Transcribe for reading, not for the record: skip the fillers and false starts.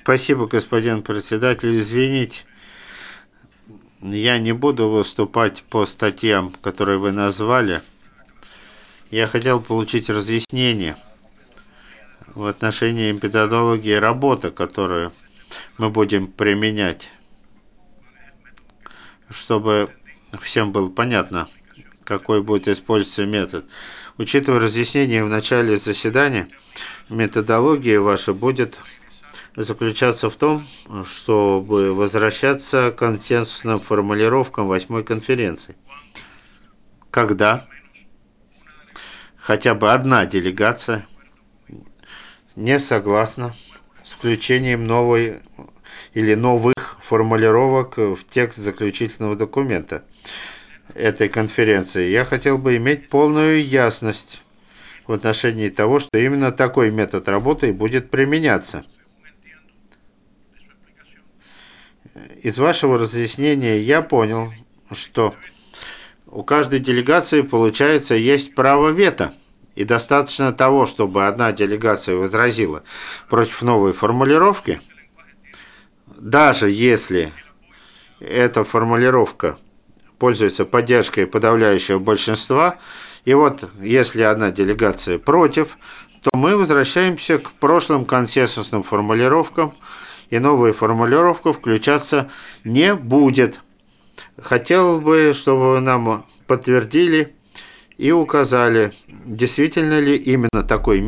Спасибо, господин председатель. Извините, я не буду выступать по статьям, которые вы назвали. Я хотел получить разъяснение в отношении методологии работы, которую мы будем применять, чтобы всем было понятно, какой будет использоваться метод. Учитывая разъяснение в начале заседания, методология ваша будет заключаться в том, чтобы возвращаться к консенсусным формулировкам восьмой конференции. Когда хотя бы одна делегация не согласна с включением новой или новых формулировок в текст заключительного документа этой конференции. Я хотел бы иметь полную ясность в отношении того, что именно такой метод работы и будет применяться. Из вашего разъяснения я понял, что у каждой делегации, получается, есть право вето. И достаточно того, чтобы одна делегация возразила против новой формулировки, даже если эта формулировка пользуется поддержкой подавляющего большинства, и вот если одна делегация против, то мы возвращаемся к прошлым консенсусным формулировкам, и новая формулировка включаться не будет. Хотел бы, чтобы вы нам подтвердили и указали, действительно ли именно такой